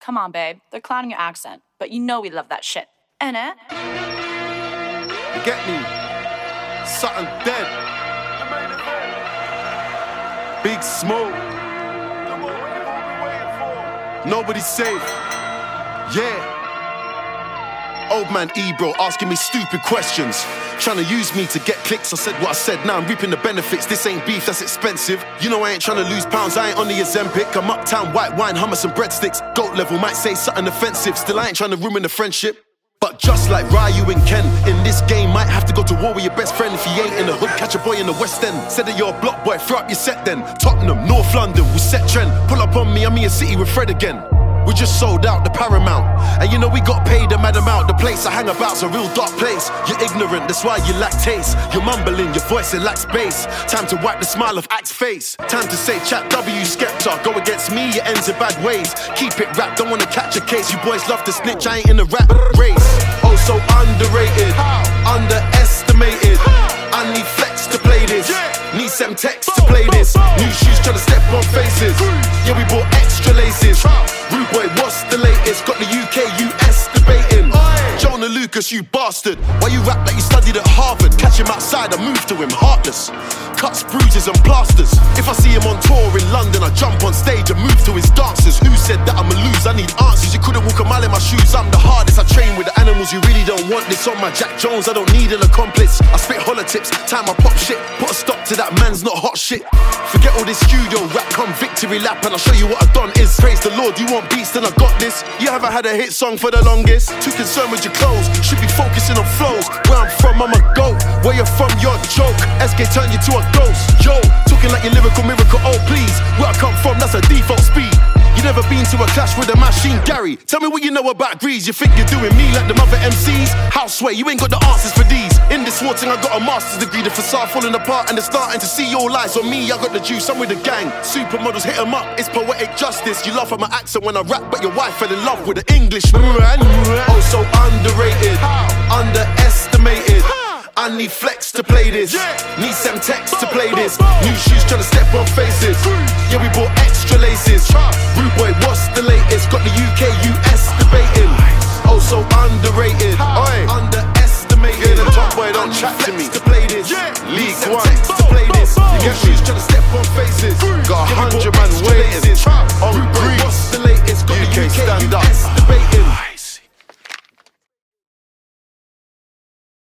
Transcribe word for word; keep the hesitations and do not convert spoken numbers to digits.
Come on, babe. They're clowning your accent, but you know we love that shit. Innit? You get me? Something dead. Big smoke. Nobody's safe. Yeah. Old man Ebro asking me stupid questions, trying to use me to get clicks. I said what I said, now I'm reaping the benefits. This ain't beef, that's expensive. You know I ain't trying to lose pounds, I ain't on the Ozempic. I'm uptown, white wine, hummus and breadsticks. Goat level, might say something offensive. Still I ain't trying to ruin the friendship. But just like Ryu and Ken, in this game might have to go to war with your best friend. If he ain't in the hood, catch a boy in the West End. Said that you're a block boy, throw up your set then. Tottenham, North London, we set trend. Pull up on me, I'm in your city with Fred again. We just sold out the Paramount, and you know we got paid a mad amount. The place I hang about's a real dark place. You're ignorant, that's why you lack taste. You're mumbling, your voice it lacks bass. Time to wipe the smile off Axe face. Time to say chat W Skepta. Go against me, it ends in bad ways. Keep it wrapped, don't wanna catch a case. You boys love to snitch, I ain't in the rap race. Oh, so underrated, underestimated. I need flex to play this. Need some text to play this. New shoes tryna step on faces. Yeah, we bought extra laces. Rude boy, what's the latest? Got the U K, U S debating. Jonah Lucas, you bastard. Why you rap like you studied at Harvard? Catch him outside, I move to him, heartless. Cuts, bruises and plasters. If I see him on tour in London, I jump on stage and move to his dancers. Who said that I'ma lose? I need answers. You couldn't walk a mile in my shoes. I'm the hardest. I train with the animals. You really don't want this on my Jack Jones. I don't need an accomplice. I spit holler tips, time I pop shit. Put a stop to that man's not hot shit. Forget all this studio rap, come victory lap, and I'll show you what I've done is. Praise the Lord, you want beats, then I got this. You haven't had a hit song for the longest. Too concerned with your clothes, should be focusing on flows. Where I'm from, I'm a goat. Where you're from, you're a joke. S K turned you to a ghost. Yo, talking like your lyrical miracle, oh please. Where I come from, that's a default speed. You never been to a clash with a machine, Gary. Tell me what you know about Grease. You think you're doing me like the mother M Cs? Houseway, you ain't got the answers for these. In this war thing, I got a master's degree. The facade falling apart and they're starting to see all lies on me. I got the juice, I'm with the gang. Supermodels hit 'em up, it's poetic justice. You laugh at my accent when I rap, but your wife fell in love with the English. Oh, so underrated, underestimated. I need flex to play this. Need some text to play this. New shoes tryna step on faces. Yeah, we bought extra laces. Rude boy, what's the latest? Got the U K, U S debating. Oh, so underrated, Oi. Underestimated. Yeah, the top boy don't chat to me. To play this.